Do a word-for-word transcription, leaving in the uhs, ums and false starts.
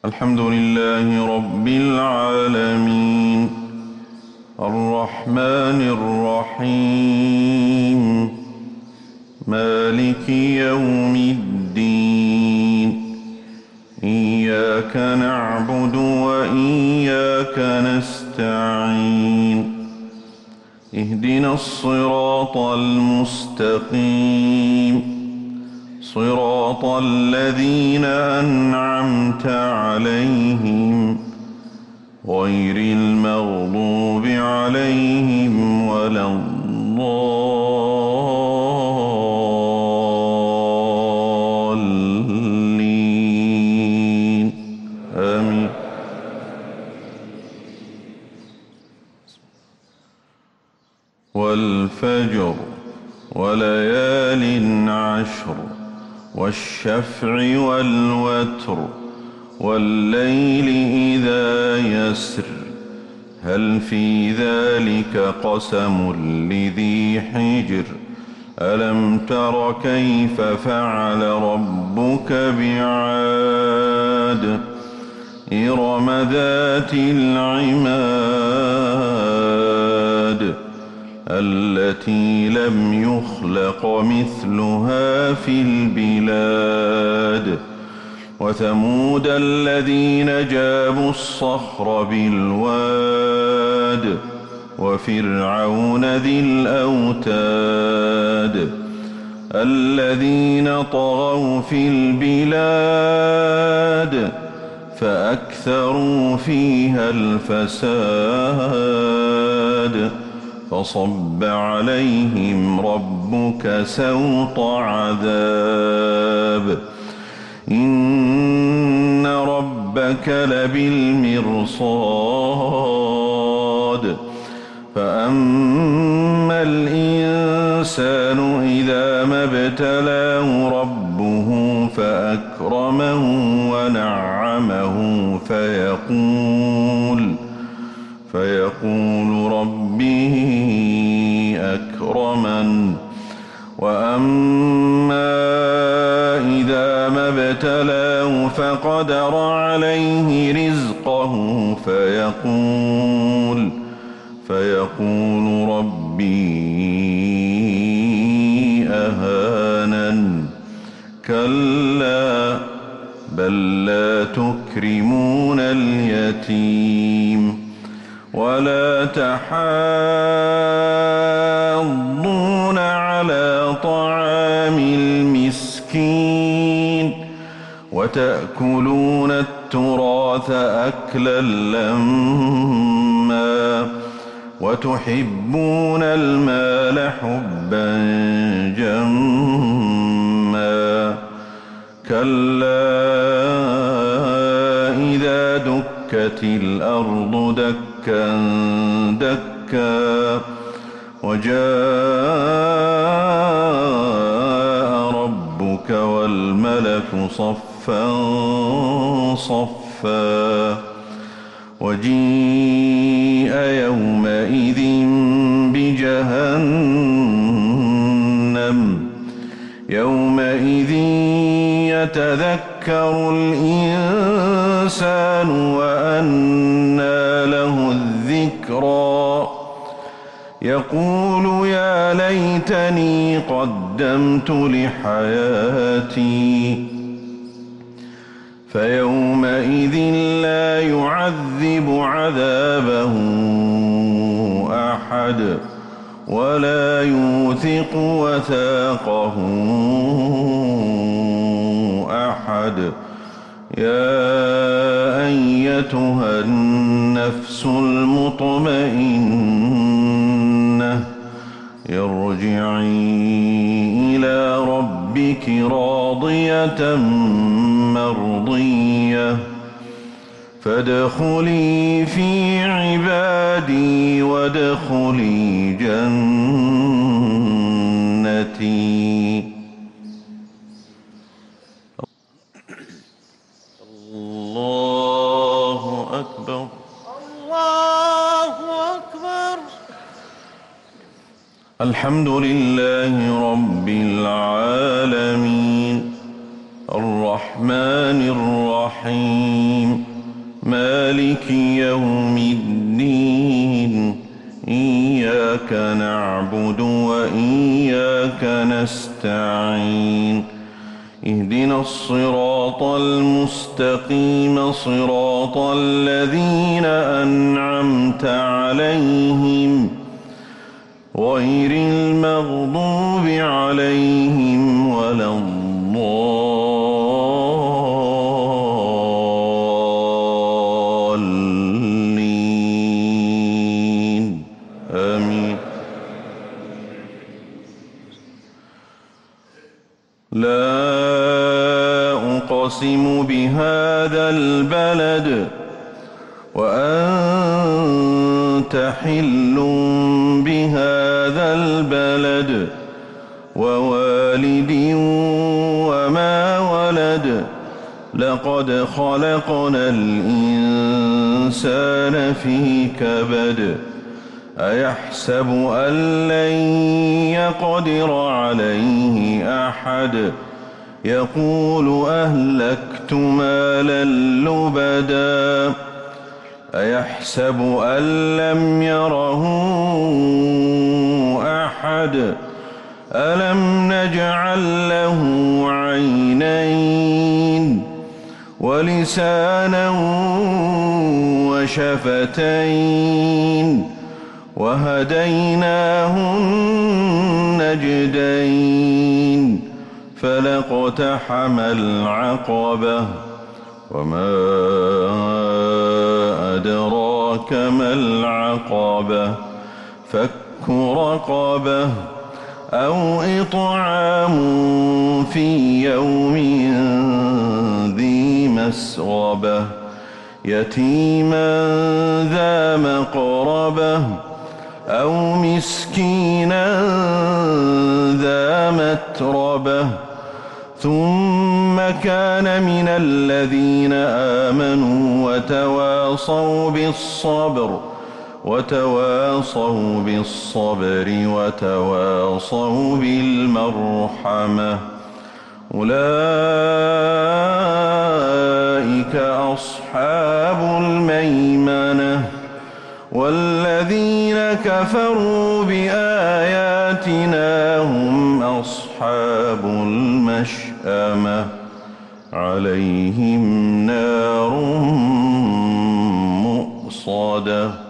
الحمد لله رب العالمين الرحمن الرحيم مالك يوم الدين إياك نعبد وإياك نستعين اهدنا الصراط المستقيم صراط الذين أنعمت عليهم غير المغضوب عليهم ولا الضالين آمين. والفجر وليال عشر والشفع والوتر والليل إذا يسر هل في ذلك قسم لذي حجر ألم تر كيف فعل ربك بعاد إرم ذات العماد التي لم يخلق مثلها في البلاد وثمود الذين جابوا الصخر بالواد وفرعون ذي الأوتاد الذين طغوا في البلاد فأكثروا فيها الفساد فصب عليهم ربك سوط عذاب إن ربك لبالمرصاد فأما الإنسان إذا ما ابتلاه ربه فأكرمه ونعمه فيقول فيقول ربي أكرمن وأما إذا ما ابتلاه فقدر عليه رزقه فيقول فيقول ربي أهانن كلا بل لا تكرمون اليتيم ولا تحاضون على طعام المسكين وتأكلون التراث أكلا لما وتحبون المال حبا جما كلا إذا دكت الأرض دكا دكا وجاء ربك والملك صفا صفا وجيء يومئذ بجهنم يومئذ يتذكر الإنسان وأنى له الذكرى يقول يا ليتني قدمت لحياتي فيومئذ لا يعذب عذابه أحد ولا يوثق وثاقه أحد يا أيتها النفس المطمئنة ارجعي إلى ربك راضية مرضية فادخلي في عبادي وادخلي جنتي. الله أكبر الله أكبر. الحمد لله رب العالمين الرحمن الرحمن الرحيم مالك يوم الدين إياك نعبد وإياك نستعين اهدنا الصراط المستقيم صراط الذين أنعمت عليهم غير المغضوب عليهم ولا الضالين آمين. لا أقسم بهذا البلد وأنت حل بهذا البلد ووالد وما ولد لقد خلقنا الإنسان في كبد أيحسب أن لن يقدر عليه أحد يقول أهلكت مالا لبدا أيحسب أن لم يره أحد ألم نجعل له عينين ولسانا وشفتين وهديناه النجدين فلاقتحم العقبة وما أدراك ما العقبة فك رقبة أو إطعام في يوم ذي مسغبة يتيما ذا مقربة أو مسكينا ذا متربة ثم كان من الذين آمنوا وتواصوا بالصبر وتواصوا بالصبر وتواصوا بالمرحمة أولئك أصحاب الميمنة والذين كفروا بآياتنا هم أصحاب المشأمة عليهم نار مؤصدة.